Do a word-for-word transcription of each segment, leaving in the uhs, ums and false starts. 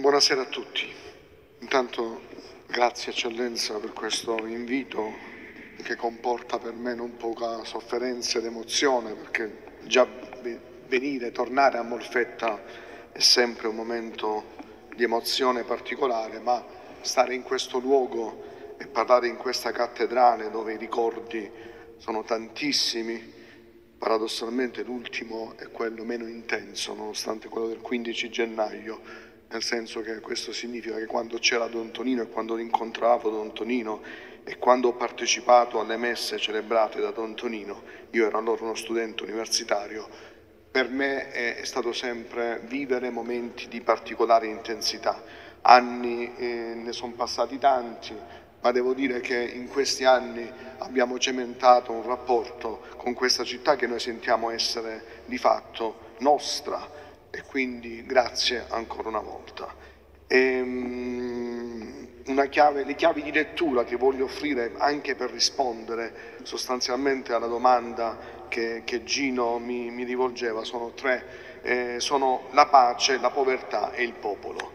Buonasera a tutti. Intanto grazie Eccellenza per questo invito che comporta per me non poca sofferenza ed emozione, perché già venire, tornare a Molfetta è sempre un momento di emozione particolare, ma stare in questo luogo e parlare in questa cattedrale dove i ricordi sono tantissimi, paradossalmente l'ultimo è quello meno intenso, nonostante quello del quindici gennaio, nel senso che questo significa che quando c'era Don Tonino e quando incontravo Don Tonino e quando ho partecipato alle messe celebrate da Don Tonino, io ero allora uno studente universitario, per me è, è stato sempre vivere momenti di particolare intensità. Anni, eh, ne sono passati tanti, ma devo dire che in questi anni abbiamo cementato un rapporto con questa città che noi sentiamo essere di fatto nostra, e quindi grazie ancora una volta. E, um, una chiave, le chiavi di lettura che voglio offrire anche per rispondere sostanzialmente alla domanda che, che Gino mi, mi rivolgeva sono tre, eh, sono la pace, la povertà e il popolo.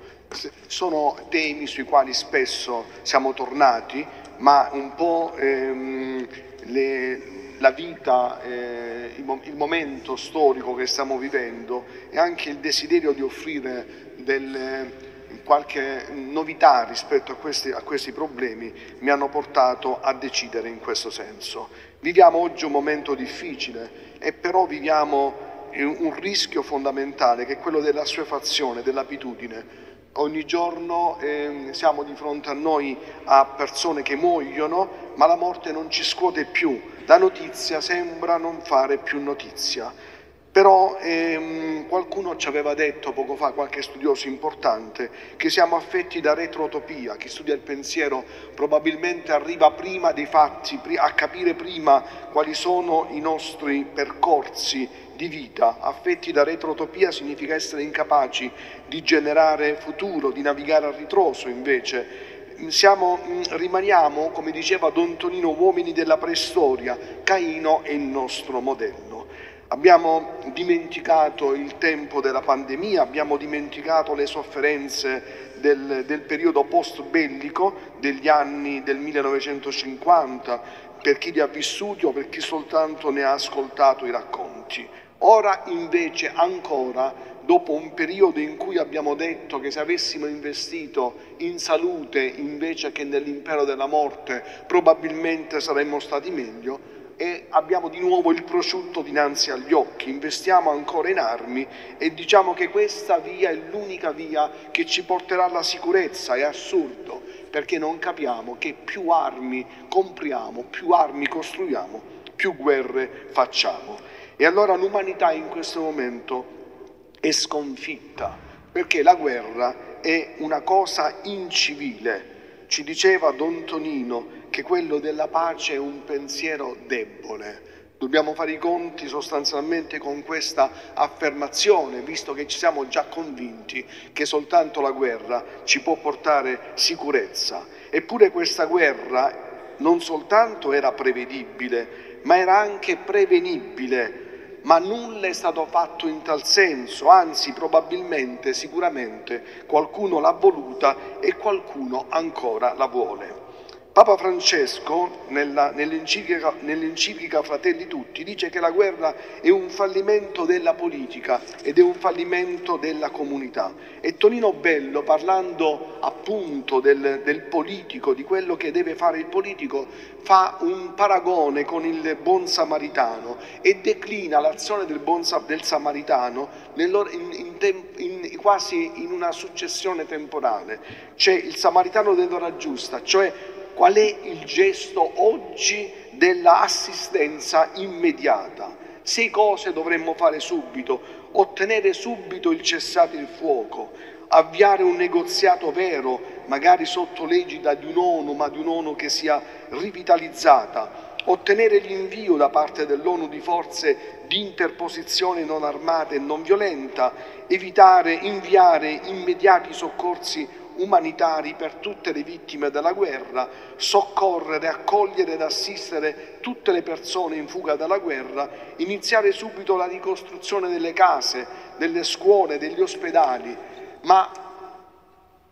Sono temi sui quali spesso siamo tornati, ma un po' ehm, le, la vita, eh, il, il momento storico che stiamo vivendo e anche il desiderio di offrire delle, qualche novità rispetto a questi, a questi problemi mi hanno portato a decidere in questo senso. Viviamo oggi un momento difficile e però viviamo un rischio fondamentale che è quello dell'assuefazione, dell'abitudine. Ogni giorno eh, siamo di fronte a noi a persone che muoiono, ma la morte non ci scuote più, la notizia sembra non fare più notizia. Però ehm, qualcuno ci aveva detto poco fa, qualche studioso importante, che siamo affetti da retrotopia. Chi studia il pensiero probabilmente arriva prima dei fatti, a capire prima quali sono i nostri percorsi di vita. Affetti da retrotopia significa essere incapaci di generare futuro, di navigare a ritroso invece. Siamo, rimaniamo, come diceva Don Tonino, uomini della preistoria. Caino è il nostro modello. Abbiamo dimenticato il tempo della pandemia, abbiamo dimenticato le sofferenze del, del periodo post-bellico, degli anni del millenovecentocinquanta, per chi li ha vissuti o per chi soltanto ne ha ascoltato i racconti. Ora invece ancora, dopo un periodo in cui abbiamo detto che se avessimo investito in salute invece che nell'impero della morte probabilmente saremmo stati meglio, e abbiamo di nuovo il prosciutto dinanzi agli occhi, investiamo ancora in armi e diciamo che questa via è l'unica via che ci porterà alla sicurezza. È assurdo, perché non capiamo che più armi compriamo, più armi costruiamo, più guerre facciamo. E allora l'umanità in questo momento è sconfitta, perché la guerra è una cosa incivile. Ci diceva Don Tonino che quello della pace è un pensiero debole. Dobbiamo fare i conti sostanzialmente con questa affermazione, visto che ci siamo già convinti che soltanto la guerra ci può portare sicurezza. Eppure questa guerra non soltanto era prevedibile, ma era anche prevenibile. Ma nulla è stato fatto in tal senso, anzi probabilmente, sicuramente qualcuno l'ha voluta e qualcuno ancora la vuole. Papa Francesco, nella, nell'enciclica, nell'enciclica Fratelli Tutti, dice che la guerra è un fallimento della politica ed è un fallimento della comunità. E Tonino Bello, parlando appunto del, del politico, di quello che deve fare il politico, fa un paragone con il buon samaritano e declina l'azione del buon del samaritano in, in temp, in, quasi in una successione temporale. C'è il samaritano dell'ora giusta, cioè qual è il gesto oggi dell'assistenza immediata? Sei cose dovremmo fare subito: ottenere subito il cessate il fuoco, avviare un negoziato vero, magari sotto l'egida di un'ONU, ma di un'ONU che sia rivitalizzata, ottenere l'invio da parte dell'ONU di forze di interposizione non armate e non violenta, evitare, inviare immediati soccorsi umanitari per tutte le vittime della guerra, soccorrere, accogliere ed assistere tutte le persone in fuga dalla guerra, iniziare subito la ricostruzione delle case, delle scuole, degli ospedali, ma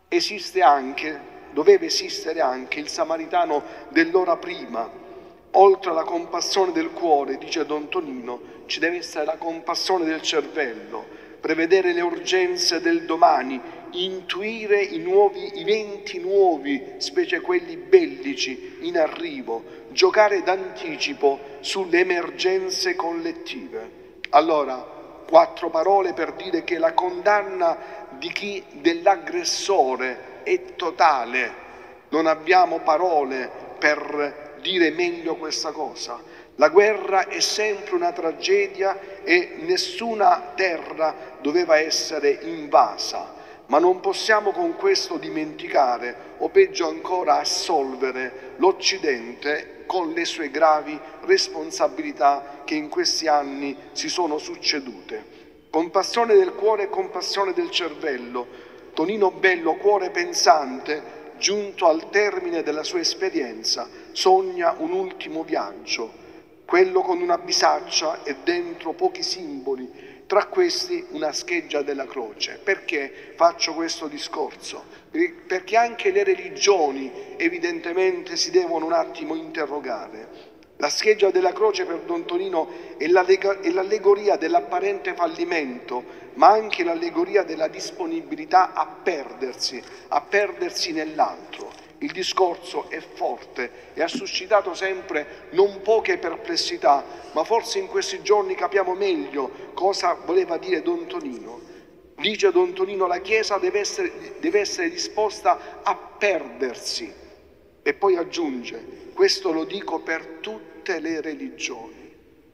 esiste anche, doveva esistere anche il samaritano dell'ora prima. Oltre alla compassione del cuore, dice Don Tonino, ci deve essere la compassione del cervello, prevedere le urgenze del domani, intuire i nuovi eventi nuovi, specie quelli bellici in arrivo, giocare d'anticipo sulle emergenze collettive. Allora, quattro parole per dire che la condanna di chi dell'aggressore è totale. Non abbiamo parole per dire meglio questa cosa. La guerra è sempre una tragedia e nessuna terra doveva essere invasa, ma non possiamo con questo dimenticare, o peggio ancora assolvere, l'Occidente con le sue gravi responsabilità che in questi anni si sono succedute. Compassione del cuore e compassione del cervello. Tonino Bello, cuore pensante, giunto al termine della sua esperienza, sogna un ultimo viaggio, quello con una bisaccia e dentro pochi simboli, tra questi una scheggia della croce. Perché faccio questo discorso? Perché anche le religioni evidentemente si devono un attimo interrogare. La scheggia della croce per Don Tonino è l'allegoria dell'apparente fallimento, ma anche l'allegoria della disponibilità a perdersi, a perdersi nell'altro. Il discorso è forte e ha suscitato sempre non poche perplessità, ma forse in questi giorni capiamo meglio cosa voleva dire Don Tonino. Dice Don Tonino: la Chiesa deve essere, deve essere disposta a perdersi. E poi aggiunge: questo lo dico per tutte le religioni,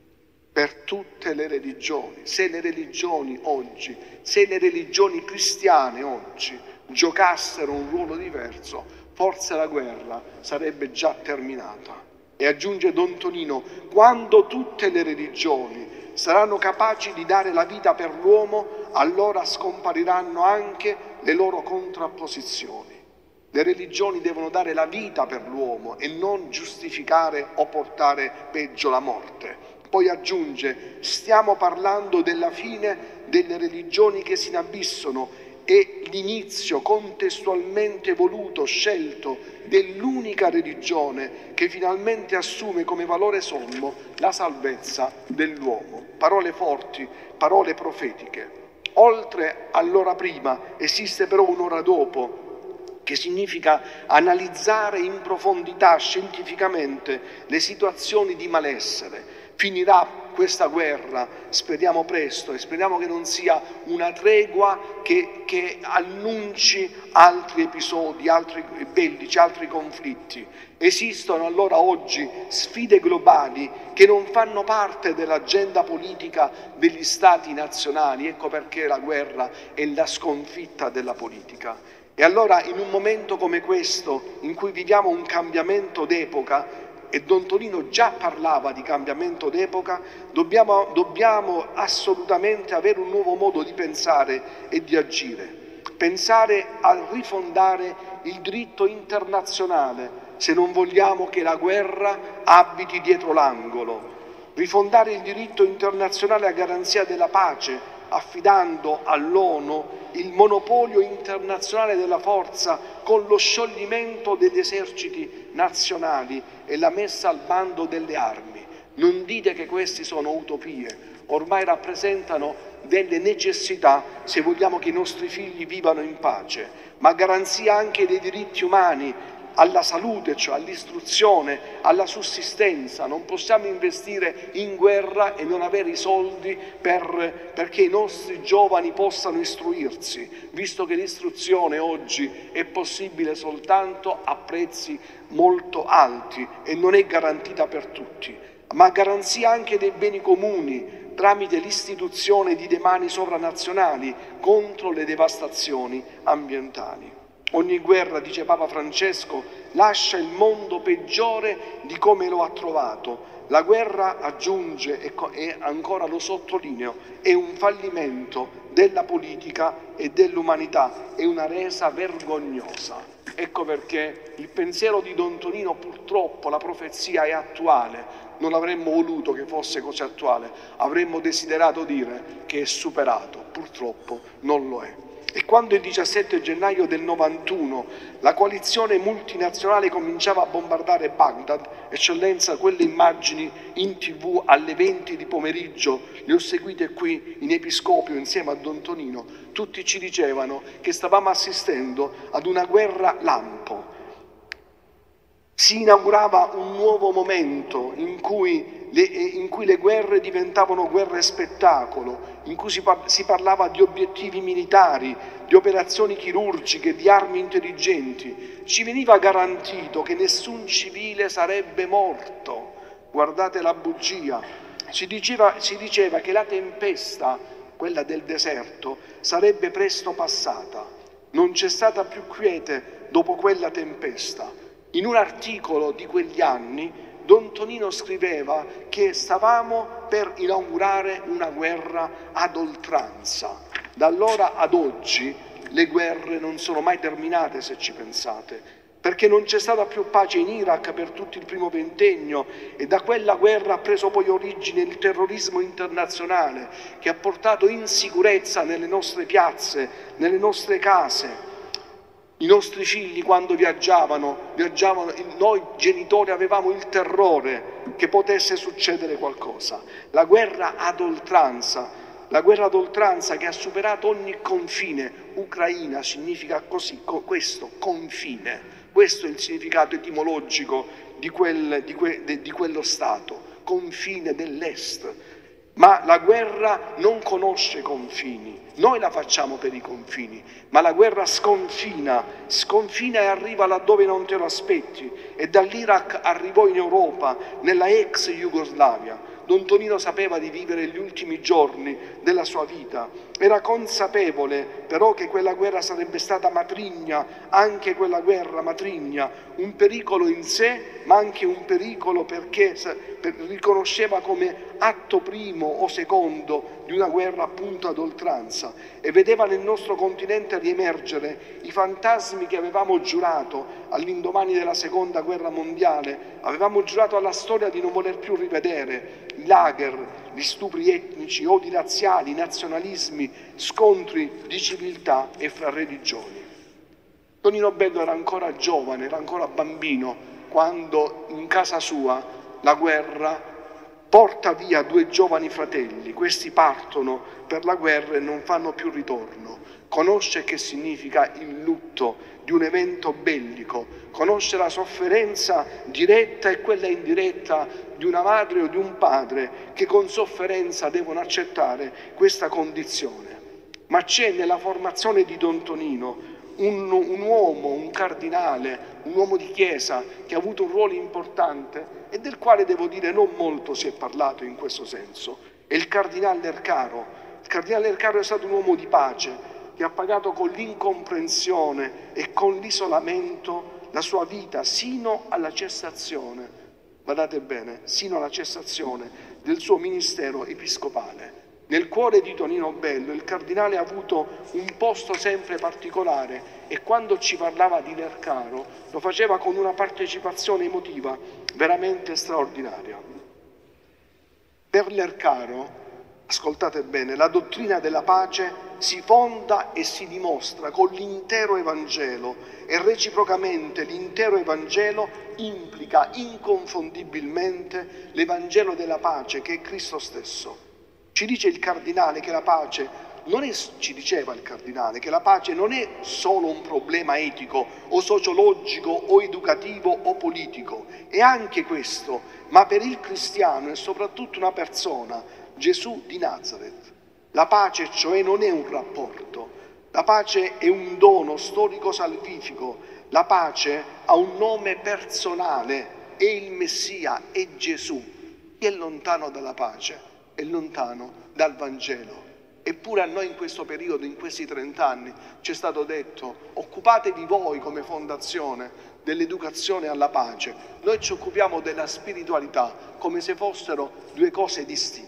per tutte le religioni. Se le religioni oggi, se le religioni cristiane oggi giocassero un ruolo diverso, forse la guerra sarebbe già terminata. E aggiunge Don Tonino: quando tutte le religioni saranno capaci di dare la vita per l'uomo, allora scompariranno anche le loro contrapposizioni. Le religioni devono dare la vita per l'uomo e non giustificare o portare peggio la morte. Poi aggiunge: stiamo parlando della fine delle religioni che si inabissano e l'inizio contestualmente voluto, scelto, dell'unica religione che finalmente assume come valore sommo la salvezza dell'uomo. Parole forti, parole profetiche. Oltre all'ora prima esiste però un'ora dopo, che significa analizzare in profondità scientificamente le situazioni di malessere. Finirà questa guerra, speriamo presto, e speriamo che non sia una tregua che, che annunci altri episodi, altri bellici, altri conflitti. Esistono allora oggi sfide globali che non fanno parte dell'agenda politica degli stati nazionali. Ecco perché la guerra è la sconfitta della politica. E allora, in un momento come questo, in cui viviamo un cambiamento d'epoca, e Don Tonino già parlava di cambiamento d'epoca, dobbiamo, dobbiamo assolutamente avere un nuovo modo di pensare e di agire. Pensare a rifondare il diritto internazionale, se non vogliamo che la guerra abiti dietro l'angolo. Rifondare il diritto internazionale a garanzia della pace, affidando all'ONU il monopolio internazionale della forza con lo scioglimento degli eserciti nazionali e la messa al bando delle armi. Non dite che queste sono utopie, ormai rappresentano delle necessità se vogliamo che i nostri figli vivano in pace, ma garanzia anche dei diritti umani, alla salute, cioè all'istruzione, alla sussistenza. Non possiamo investire in guerra e non avere i soldi per, perché i nostri giovani possano istruirsi, visto che l'istruzione oggi è possibile soltanto a prezzi molto alti e non è garantita per tutti, ma garanzia anche dei beni comuni tramite l'istituzione di demani sovranazionali contro le devastazioni ambientali. Ogni guerra, dice Papa Francesco, lascia il mondo peggiore di come lo ha trovato. La guerra, aggiunge e ancora lo sottolineo, è un fallimento della politica e dell'umanità, è una resa vergognosa. Ecco perché il pensiero di Don Tonino, purtroppo la profezia è attuale. Non avremmo voluto che fosse così attuale, avremmo desiderato dire che è superato, purtroppo non lo è. E quando il diciassette gennaio del novantuno la coalizione multinazionale cominciava a bombardare Baghdad, eccellenza, quelle immagini in tv alle venti di pomeriggio, le ho seguite qui in Episcopio insieme a Don Tonino, tutti ci dicevano che stavamo assistendo ad una guerra lampo. Si inaugurava un nuovo momento in cui le, in cui le guerre diventavano guerre spettacolo, in cui si, par- si parlava di obiettivi militari, di operazioni chirurgiche, di armi intelligenti. Ci veniva garantito che nessun civile sarebbe morto. Guardate la bugia. Si diceva, si diceva che la tempesta, quella del deserto, sarebbe presto passata. Non c'è stata più quiete dopo quella tempesta. In un articolo di quegli anni, Don Tonino scriveva che stavamo per inaugurare una guerra ad oltranza. Da allora ad oggi le guerre non sono mai terminate, se ci pensate, perché non c'è stata più pace in Iraq per tutto il primo ventennio e da quella guerra ha preso poi origine il terrorismo internazionale che ha portato insicurezza nelle nostre piazze, nelle nostre case. I nostri figli quando viaggiavano, viaggiavano, noi genitori avevamo il terrore che potesse succedere qualcosa. La guerra ad oltranza, la guerra ad oltranza che ha superato ogni confine. Ucraina significa così, questo, confine. Questo è il significato etimologico di, quel, di, que, di quello Stato, confine dell'Est. Ma la guerra non conosce confini, noi la facciamo per i confini, ma la guerra sconfina, sconfina e arriva laddove non te lo aspetti, e dall'Iraq arrivò in Europa, nella ex Jugoslavia. Don Tonino sapeva di vivere gli ultimi giorni della sua vita, era consapevole però che quella guerra sarebbe stata matrigna, anche quella guerra matrigna, un pericolo in sé, ma anche un pericolo perché riconosceva come atto primo o secondo di una guerra appunto ad oltranza e vedeva nel nostro continente riemergere i fantasmi che avevamo giurato all'indomani della seconda guerra mondiale, avevamo giurato alla storia di non voler più rivedere, i lager, gli stupri etnici, odi razziali, nazionalismi, scontri di civiltà e fra religioni. Tonino Bello era ancora giovane, era ancora bambino, quando in casa sua la guerra porta via due giovani fratelli. Questi partono per la guerra e non fanno più ritorno. Conosce che significa il lutto di un evento bellico, conosce la sofferenza diretta e quella indiretta di una madre o di un padre che con sofferenza devono accettare questa condizione. Ma c'è nella formazione di Don Tonino un, un uomo, un cardinale, un uomo di chiesa che ha avuto un ruolo importante e del quale devo dire non molto si è parlato in questo senso. È il cardinale Lercaro. Il cardinale Lercaro è stato un uomo di pace che ha pagato con l'incomprensione e con l'isolamento la sua vita sino alla cessazione, badate bene, sino alla cessazione del suo ministero episcopale. Nel cuore di Tonino Bello il cardinale ha avuto un posto sempre particolare e quando ci parlava di Lercaro lo faceva con una partecipazione emotiva veramente straordinaria. Per Lercaro, ascoltate bene, la dottrina della pace si fonda e si dimostra con l'intero Evangelo e reciprocamente l'intero Evangelo implica inconfondibilmente l'Evangelo della pace che è Cristo stesso. Ci dice il cardinale che la pace non è, ci diceva il cardinale, che la pace non è solo un problema etico o sociologico o educativo o politico, è anche questo, ma per il cristiano è soprattutto una persona, Gesù di Nazareth. La pace cioè non è un rapporto, la pace è un dono storico salvifico, la pace ha un nome personale, è il Messia, è Gesù. Chi è lontano dalla pace? È lontano dal Vangelo. Eppure a noi in questo periodo, in questi trent'anni, ci è stato detto: occupatevi voi come fondazione dell'educazione alla pace. Noi ci occupiamo della spiritualità come se fossero due cose distinte.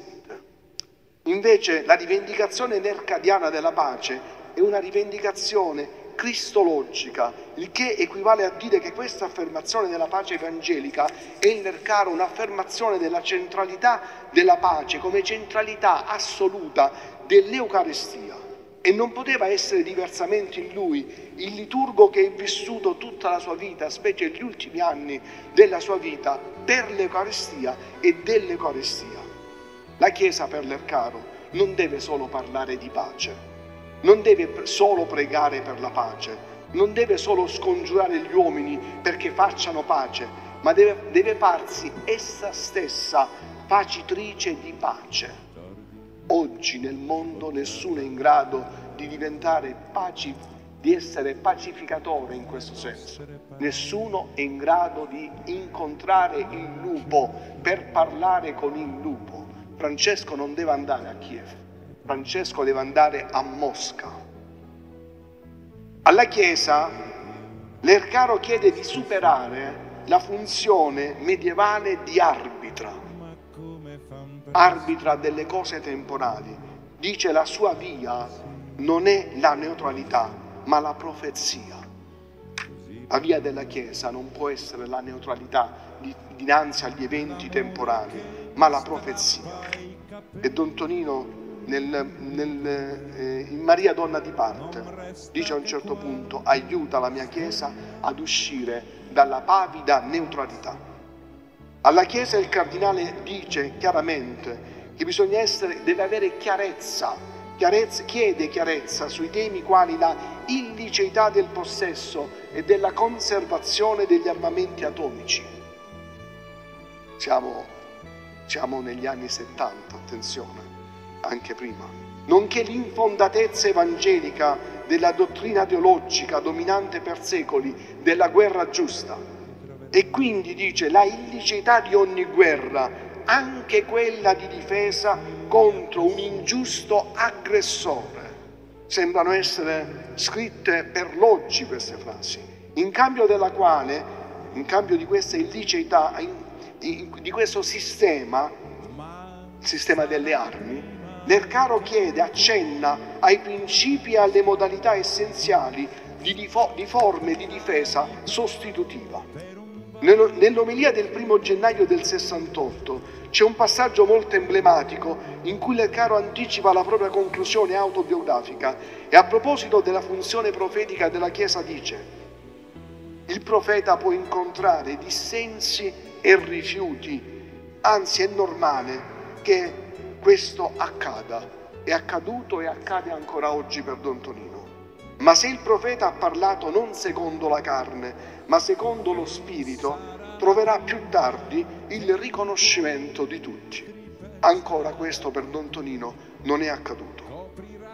Invece la rivendicazione lercadiana della pace è una rivendicazione cristologica, il che equivale a dire che questa affermazione della pace evangelica è in Lercaro un'affermazione della centralità della pace come centralità assoluta dell'Eucaristia. E non poteva essere diversamente in lui, il liturgo che è vissuto tutta la sua vita, specie gli ultimi anni della sua vita, per l'Eucaristia e dell'Eucaristia. La Chiesa, per l'Ercaro, non deve solo parlare di pace, non deve solo pregare per la pace, non deve solo scongiurare gli uomini perché facciano pace, ma deve, deve farsi essa stessa facitrice di pace. Oggi nel mondo nessuno è in grado di diventare paci, di essere pacificatore in questo senso. Nessuno è in grado di incontrare il lupo per parlare con il lupo. Francesco non deve andare a Kiev, Francesco deve andare a Mosca. Alla Chiesa l'Ercaro chiede di superare la funzione medievale di arbitra. Arbitra delle cose temporali. Dice la sua via non è la neutralità, ma la profezia. La via della Chiesa non può essere la neutralità di, dinanzi agli eventi temporali, ma la profezia. E Don Tonino nel, nel, eh, in Maria Donna di Parte dice a un certo punto: aiuta la mia Chiesa ad uscire dalla pavida neutralità. Alla Chiesa il cardinale dice chiaramente che bisogna essere, deve avere chiarezza, chiarezza, chiede chiarezza sui temi quali la illiceità del possesso e della conservazione degli armamenti atomici. Siamo, siamo negli anni settanta, attenzione, anche prima. Nonché l'infondatezza evangelica della dottrina teologica dominante per secoli della guerra giusta. E quindi dice la illiceità di ogni guerra, anche quella di difesa contro un ingiusto aggressore. Sembrano essere scritte per l'oggi queste frasi, in cambio della quale, in cambio di questa illiceità, di questo sistema, il sistema delle armi, l'Ercaro chiede, accenna ai principi e alle modalità essenziali di, difo- di forme di difesa sostitutiva. Nell'omelia del primo gennaio del sessantotto c'è un passaggio molto emblematico in cui l'Ercaro anticipa la propria conclusione autobiografica e a proposito della funzione profetica della Chiesa dice: il profeta può incontrare dissensi e rifiuti, anzi è normale che questo accada, è accaduto e accade ancora oggi per Don Tonino. Ma se il profeta ha parlato non secondo la carne, ma secondo lo spirito, troverà più tardi il riconoscimento di tutti. Ancora questo per Don Tonino non è accaduto.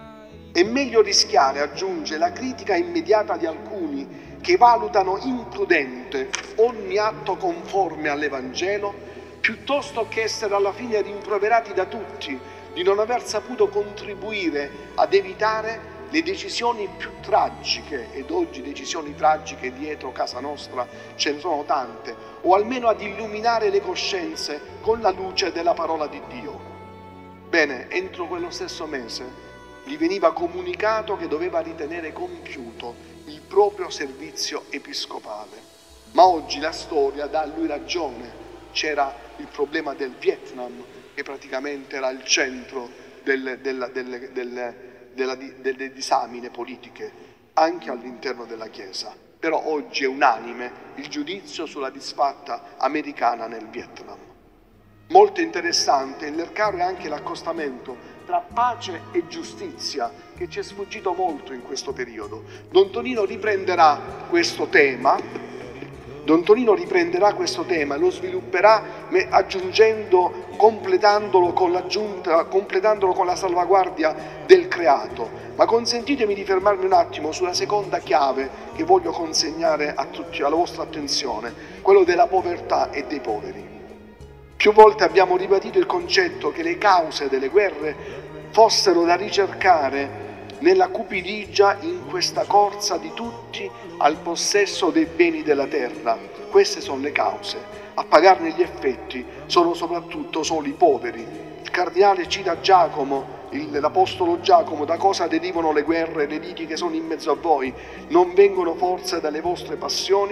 È meglio rischiare, aggiunge, la critica immediata di alcuni che valutano imprudente ogni atto conforme all'Evangelo, piuttosto che essere alla fine rimproverati da tutti di non aver saputo contribuire ad evitare le decisioni più tragiche, ed oggi decisioni tragiche dietro casa nostra ce ne sono tante, o almeno ad illuminare le coscienze con la luce della parola di Dio. Bene, entro quello stesso mese gli veniva comunicato che doveva ritenere compiuto il proprio servizio episcopale. Ma oggi la storia dà a lui ragione. C'era il problema del Vietnam, che praticamente era il centro del, del, del, del Della, delle disamine politiche anche all'interno della Chiesa. Però oggi è unanime il giudizio sulla disfatta americana nel Vietnam. Molto interessante nell'Ercaro è anche l'accostamento tra pace e giustizia, che ci è sfuggito molto in questo periodo. Don Tonino riprenderà questo tema Don Tonino riprenderà questo tema e lo svilupperà aggiungendo, completandolo con l'aggiunta, completandolo con la salvaguardia del creato. Ma consentitemi di fermarmi un attimo sulla seconda chiave che voglio consegnare a tutti, alla vostra attenzione, quello della povertà e dei poveri. Più volte abbiamo ribadito il concetto che le cause delle guerre fossero da ricercare nella cupidigia in questa corsa di tutti al possesso dei beni della terra. Queste sono le cause. A pagarne gli effetti sono soprattutto solo i poveri. Il cardinale cita Giacomo, il, l'apostolo Giacomo: da cosa derivano le guerre e le liti che sono in mezzo a voi? Non vengono forse dalle vostre passioni?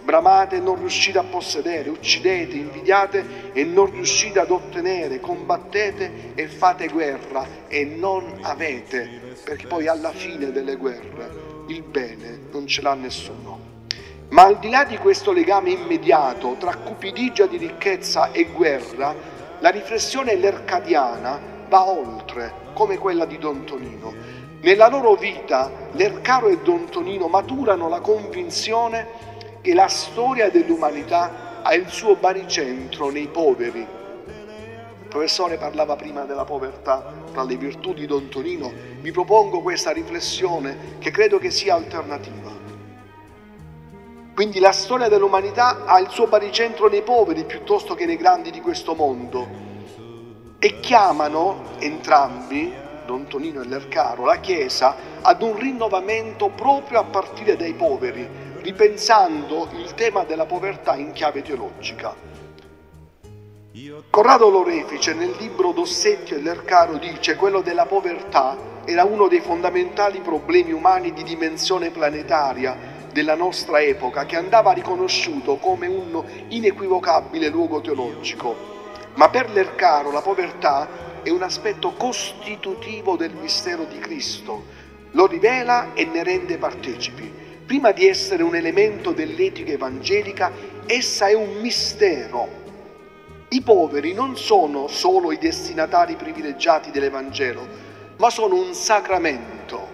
bramate e non riuscite a possedere, uccidete, invidiate e non riuscite ad ottenere, combattete e fate guerra e non avete, perché poi alla fine delle guerre il bene non ce l'ha nessuno. Ma al di là di questo legame immediato tra cupidigia di ricchezza e guerra, la riflessione lercadiana va oltre, come quella di Don Tonino. Nella loro vita Lercaro e Don Tonino maturano la convinzione che la storia dell'umanità ha il suo baricentro nei poveri. Il professore parlava prima della povertà tra le virtù di Don Tonino. Vi propongo questa riflessione che credo che sia alternativa. Quindi la storia dell'umanità ha il suo baricentro nei poveri piuttosto che nei grandi di questo mondo, e chiamano entrambi, Don Tonino e Lercaro, la Chiesa ad un rinnovamento proprio a partire dai poveri, ripensando il tema della povertà in chiave teologica. Corrado Lorefice nel libro Dossetti e Lercaro dice: quello della povertà era uno dei fondamentali problemi umani di dimensione planetaria della nostra epoca, che andava riconosciuto come un inequivocabile luogo teologico. Ma per Lercaro la povertà è un aspetto costitutivo del mistero di Cristo, lo rivela e ne rende partecipi. Prima di essere un elemento dell'etica evangelica, essa è un mistero. I poveri non sono solo i destinatari privilegiati dell'Evangelo, ma sono un sacramento.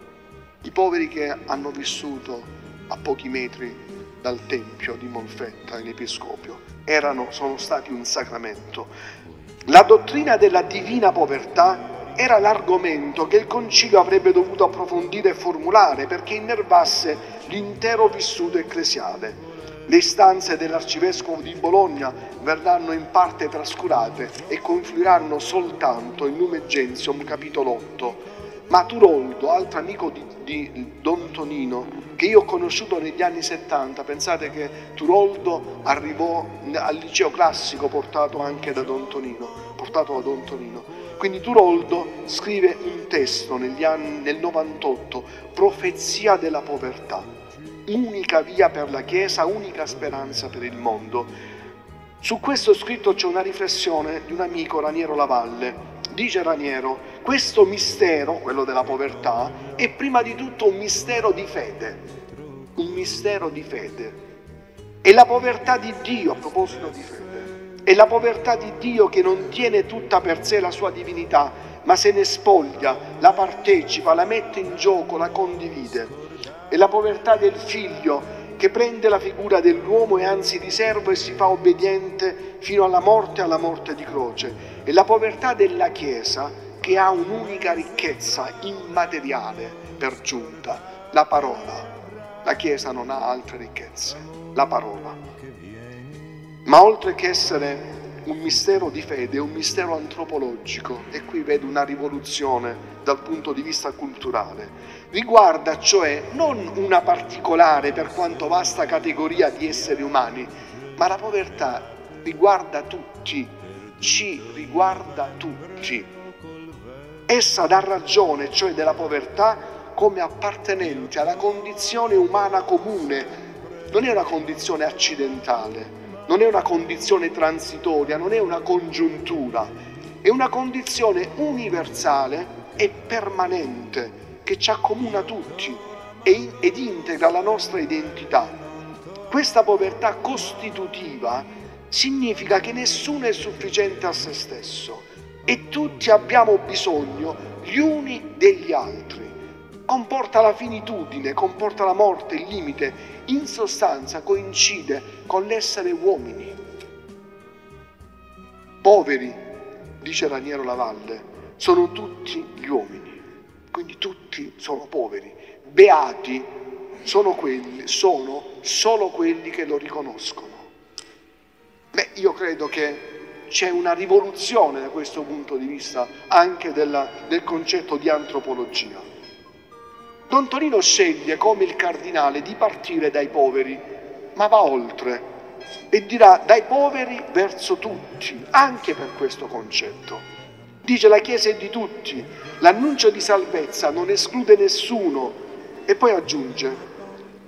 I poveri che hanno vissuto a pochi metri dal Tempio di Molfetta in Episcopio erano, sono stati un sacramento. La dottrina della divina povertà era l'argomento che il Concilio avrebbe dovuto approfondire e formulare perché innervasse l'intero vissuto ecclesiale. Le istanze dell'Arcivescovo di Bologna verranno in parte trascurate e confluiranno soltanto in Lumen Gentium capitolo otto. Ma Turoldo, altro amico di, di Don Tonino, che io ho conosciuto negli anni settanta, pensate che Turoldo arrivò al liceo classico portato anche da Don Tonino, portato da Don Tonino. Quindi Turoldo scrive un testo negli anni, nel novantotto, Profezia della povertà, unica via per la Chiesa, unica speranza per il mondo. Su questo scritto c'è una riflessione di un amico, Raniero Lavalle. Dice Raniero: questo mistero, quello della povertà, è prima di tutto un mistero di fede, un mistero di fede. È la povertà di Dio, a proposito di fede, è la povertà di Dio che non tiene tutta per sé la sua divinità, ma se ne spoglia, la partecipa, la mette in gioco, la condivide. È la povertà del figlio che prende la figura dell'uomo e anzi di servo e si fa obbediente fino alla morte, alla morte di croce. È la povertà della Chiesa che ha un'unica ricchezza immateriale per giunta, la parola. La Chiesa non ha altre ricchezze, la parola. Ma oltre che essere un mistero di fede, è un mistero antropologico, e qui vedo una rivoluzione dal punto di vista culturale. Riguarda cioè non una particolare, per quanto vasta, categoria di esseri umani, ma la povertà riguarda tutti, ci riguarda tutti. Essa dà ragione, cioè della povertà, come appartenente alla condizione umana comune. Non è una condizione accidentale, non è una condizione transitoria, non è una congiuntura, è una condizione universale e permanente che ci accomuna tutti ed integra la nostra identità. Questa povertà costitutiva significa che nessuno è sufficiente a se stesso e tutti abbiamo bisogno gli uni degli altri. Comporta la finitudine, comporta la morte, il limite, in sostanza coincide con l'essere uomini. Poveri, dice Raniero Lavalle, sono tutti gli uomini, quindi tutti sono poveri. Beati sono quelli, sono solo quelli che lo riconoscono. Beh, io credo che c'è una rivoluzione da questo punto di vista anche della, del concetto di antropologia. Don Tonino sceglie come il cardinale di partire dai poveri, ma va oltre e dirà dai poveri verso tutti, anche per questo concetto. Dice: la Chiesa è di tutti, l'annuncio di salvezza non esclude nessuno, e poi aggiunge: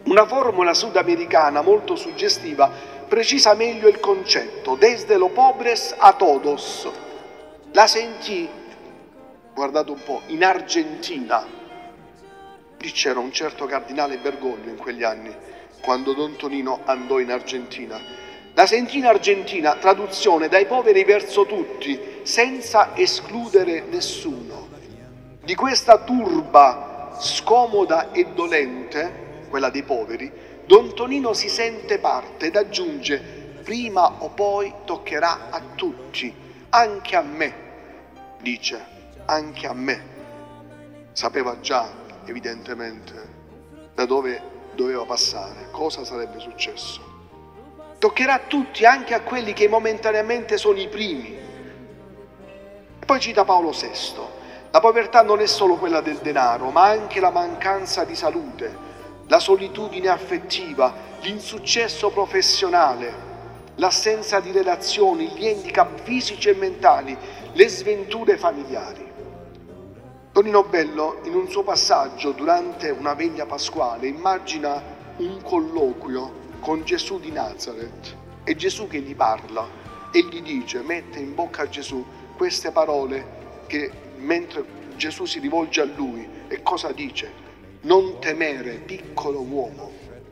Una formula sudamericana molto suggestiva precisa meglio il concetto, desde lo pobres a todos. La sentì, guardate un po', in Argentina. Lì c'era un certo cardinale Bergoglio in quegli anni, quando Don Tonino andò in Argentina. La sentì in Argentina, traduzione, dai poveri verso tutti, senza escludere nessuno. Di questa turba scomoda e dolente, quella dei poveri, Don Tonino si sente parte ed aggiunge: prima o poi toccherà a tutti, anche a me, dice, anche a me. Sapeva già, evidentemente, da dove doveva passare, cosa sarebbe successo. Toccherà a tutti, anche a quelli che momentaneamente sono i primi. Poi cita Paolo sesto. La povertà non è solo quella del denaro, ma anche la mancanza di salute, la solitudine affettiva, l'insuccesso professionale, l'assenza di relazioni, gli handicap fisici e mentali, le sventure familiari. Tonino Bello, in un suo passaggio durante una veglia pasquale, immagina un colloquio con Gesù di Nazareth. È Gesù che gli parla e gli dice, mette in bocca a Gesù queste parole che mentre Gesù si rivolge a lui, e cosa dice? Non temere, piccolo uomo.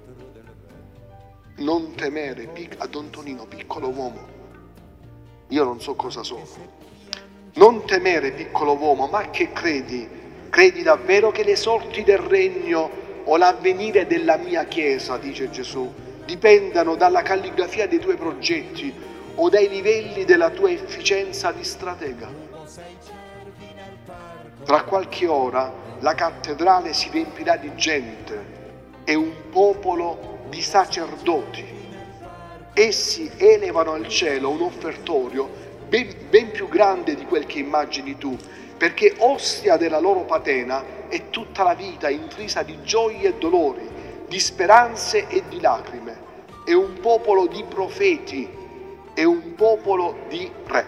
Non temere, pic- a Don Tonino, piccolo uomo. Io non so cosa sono. Non temere, piccolo uomo, ma che credi? Credi davvero che le sorti del regno o l'avvenire della mia Chiesa, dice Gesù, dipendano dalla calligrafia dei tuoi progetti o dai livelli della tua efficienza di stratega? Tra qualche ora la cattedrale si riempirà di gente e un popolo di sacerdoti. Essi elevano al cielo un offertorio Ben, ben più grande di quel che immagini tu, perché ostia della loro patena è tutta la vita intrisa di gioie e dolori, di speranze e di lacrime. È un popolo di profeti, è un popolo di re.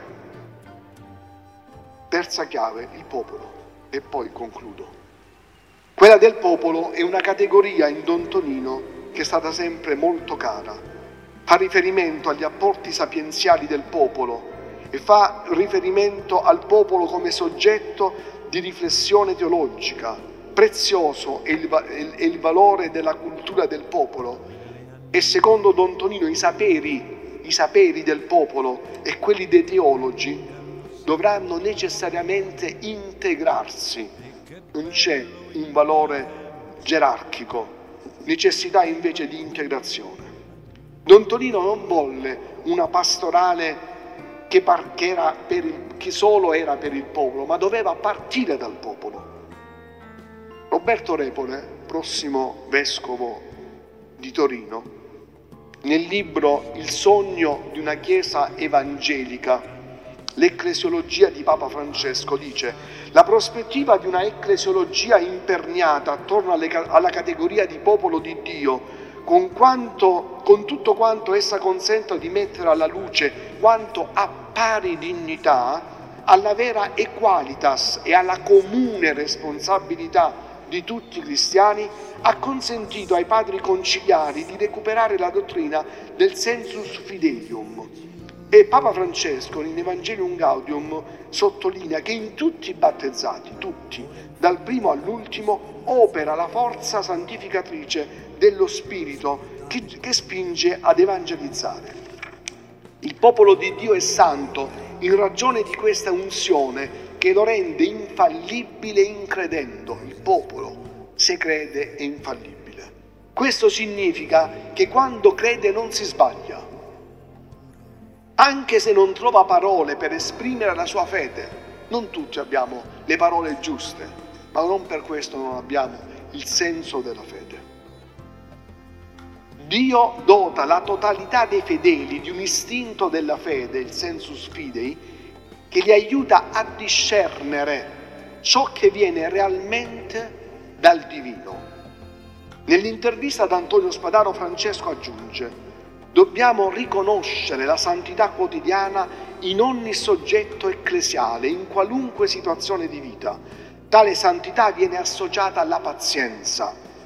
Terza chiave, il popolo. E poi concludo. Quella del popolo è una categoria in Don Tonino che è stata sempre molto cara. Fa riferimento agli apporti sapienziali del popolo, e fa riferimento al popolo come soggetto di riflessione teologica. Prezioso è il, è il valore della cultura del popolo e secondo Don Tonino i saperi, i saperi del popolo e quelli dei teologi dovranno necessariamente integrarsi. Non c'è un valore gerarchico, necessità invece di integrazione. Don Tonino non volle una pastorale Che, par- che, era per il, che solo era per il popolo, ma doveva partire dal popolo. Roberto Repole, prossimo vescovo di Torino, nel libro Il sogno di una chiesa evangelica, l'ecclesiologia di Papa Francesco, dice: la prospettiva di una ecclesiologia imperniata attorno alle, alla categoria di popolo di Dio, Con, quanto, con tutto quanto essa consenta di mettere alla luce quanto ha pari dignità, alla vera equalitas e alla comune responsabilità di tutti i cristiani, ha consentito ai padri conciliari di recuperare la dottrina del sensus fidelium. E Papa Francesco in Evangelium Gaudium sottolinea che in tutti i battezzati, tutti, dal primo all'ultimo, opera la forza santificatrice dello Spirito che, che spinge ad evangelizzare. Il popolo di Dio è santo in ragione di questa unzione che lo rende infallibile in credendo. Il popolo, se crede, è infallibile. Questo significa che quando crede non si sbaglia, anche se non trova parole per esprimere la sua fede. Non tutti abbiamo le parole giuste, ma non per questo non abbiamo il senso della fede. Dio dota la totalità dei fedeli di un istinto della fede, il sensus fidei, che li aiuta a discernere ciò che viene realmente dal divino. Nell'intervista ad Antonio Spadaro, Francesco aggiunge: dobbiamo riconoscere la santità quotidiana in ogni soggetto ecclesiale, in qualunque situazione di vita. Tale santità viene associata alla pazienza.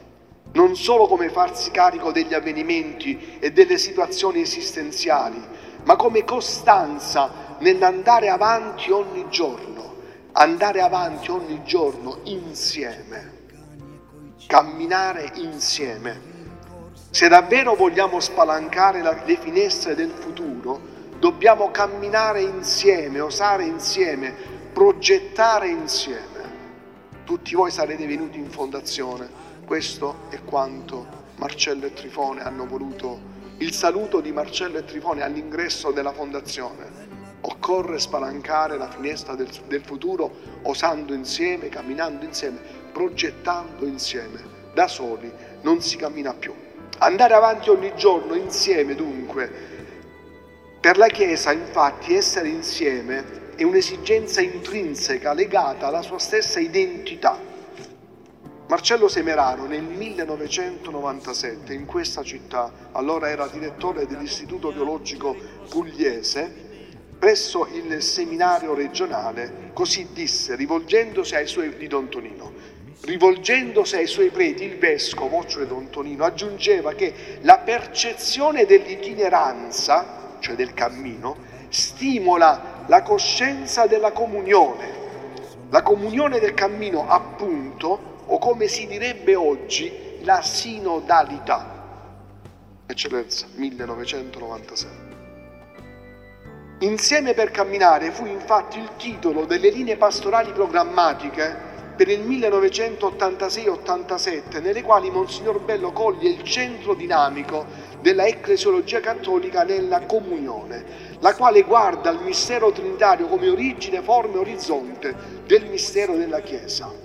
non solo come farsi carico degli avvenimenti e delle situazioni esistenziali, ma come costanza nell'andare avanti ogni giorno, andare avanti ogni giorno insieme, camminare insieme. Se davvero vogliamo spalancare la, le finestre del futuro, dobbiamo camminare insieme, osare insieme, progettare insieme. Tutti voi sarete venuti in fondazione. Questo è quanto Marcello e Trifone hanno voluto, il saluto di Marcello e Trifone all'ingresso della fondazione. Occorre spalancare la finestra del, del futuro osando insieme, camminando insieme, progettando insieme. Da soli non si cammina più. Andare avanti ogni giorno insieme, dunque. Per la Chiesa, infatti, essere insieme è un'esigenza intrinseca legata alla sua stessa identità. Marcello Semeraro nel millenovecentonovantasette in questa città, allora era direttore dell'Istituto Teologico Pugliese, presso il seminario regionale, così disse, rivolgendosi ai suoi di Don Tonino, rivolgendosi ai suoi preti, il vescovo, cioè Don Tonino, aggiungeva che la percezione dell'itineranza, cioè del cammino, stimola la coscienza della comunione. La comunione del cammino, appunto, o come si direbbe oggi, la sinodalità. Eccellenza, millenovecentonovantasei. Insieme per camminare fu infatti il titolo delle linee pastorali programmatiche per il millenovecentottantasei ottantasette, nelle quali Monsignor Bello coglie il centro dinamico della ecclesiologia cattolica nella comunione, la quale guarda il mistero trinitario come origine, forma e orizzonte del mistero della Chiesa.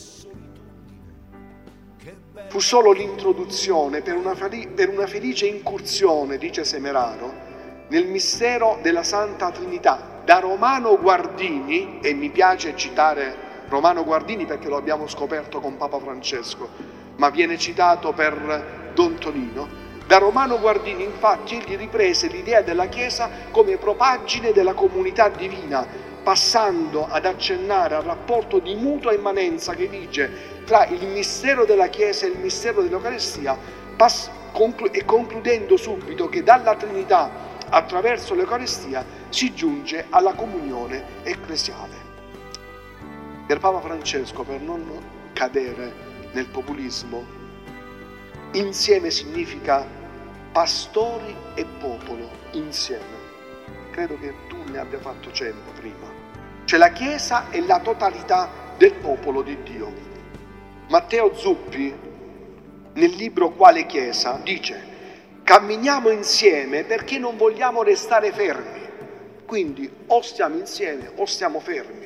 Fu solo l'introduzione per una, per una felice incursione, dice Semeraro, nel mistero della Santa Trinità, da Romano Guardini, e mi piace citare Romano Guardini perché lo abbiamo scoperto con Papa Francesco, ma viene citato per Don Tonino, da Romano Guardini infatti egli riprese l'idea della Chiesa come propaggine della comunità divina, passando ad accennare al rapporto di mutua immanenza che vige tra il mistero della Chiesa e il mistero dell'Eucaristia, pass- conclu- e concludendo subito che dalla Trinità attraverso l'Eucaristia si giunge alla comunione ecclesiale. Per Papa Francesco, per non cadere nel populismo, insieme significa pastori e popolo insieme. Credo che tu ne abbia fatto cenno prima. Cioè la Chiesa è la totalità del popolo di Dio. Matteo Zuppi, nel libro Quale Chiesa, dice: camminiamo insieme perché non vogliamo restare fermi. Quindi o stiamo insieme o stiamo fermi.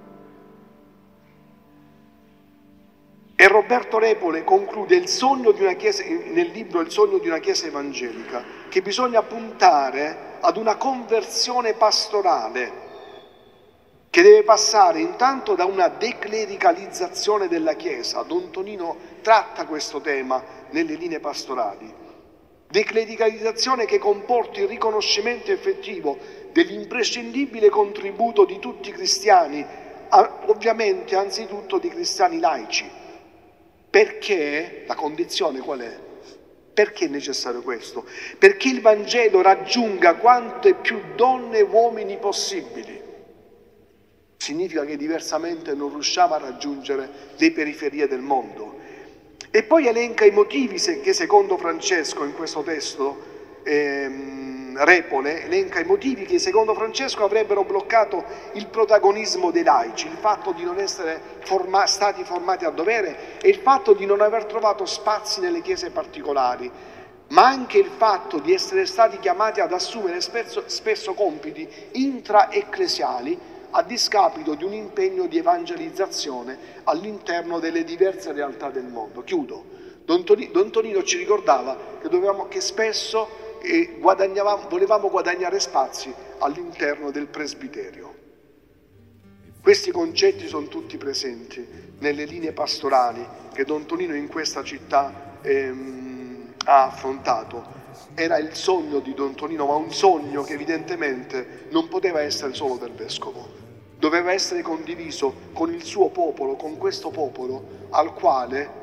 E Roberto Repole conclude il sogno di una chiesa, nel libro Il sogno di una Chiesa evangelica, che bisogna puntare ad una conversione pastorale che deve passare intanto da una declericalizzazione della Chiesa. Don Tonino tratta questo tema nelle linee pastorali. Declericalizzazione che comporti il riconoscimento effettivo dell'imprescindibile contributo di tutti i cristiani, ovviamente anzitutto di cristiani laici. Perché la condizione qual è? Perché è necessario questo? Perché il Vangelo raggiunga quante più donne e uomini possibili. Significa che diversamente non riusciamo a raggiungere le periferie del mondo. E poi elenca i motivi che secondo Francesco in questo testo, ehm, Repole, elenca i motivi che secondo Francesco avrebbero bloccato il protagonismo dei laici, il fatto di non essere forma- stati formati a dovere e il fatto di non aver trovato spazi nelle chiese particolari, ma anche il fatto di essere stati chiamati ad assumere spesso, spesso compiti intraecclesiali a discapito di un impegno di evangelizzazione all'interno delle diverse realtà del mondo. Chiudo. Don Tonino, Don Tonino ci ricordava che, dovevamo, che spesso eh, guadagnavamo, volevamo guadagnare spazi all'interno del presbiterio. Questi concetti sono tutti presenti nelle linee pastorali che Don Tonino in questa città ehm, ha affrontato. Era il sogno di Don Tonino, ma un sogno che evidentemente non poteva essere solo del vescovo. Doveva essere condiviso con il suo popolo, con questo popolo al quale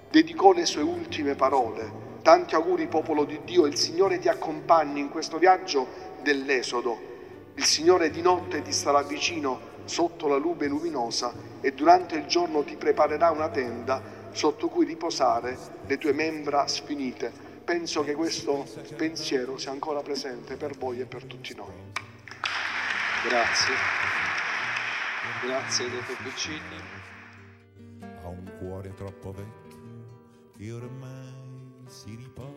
dedicò le sue ultime parole. Tanti auguri, popolo di Dio, il Signore ti accompagni in questo viaggio dell'Esodo. Il Signore di notte ti starà vicino sotto la nube luminosa e durante il giorno ti preparerà una tenda sotto cui riposare le tue membra sfinite. Penso che questo pensiero sia ancora presente per voi e per tutti noi. Grazie. Grazie, dottor Piccini. Ha un cuore troppo vecchio e ormai si riposa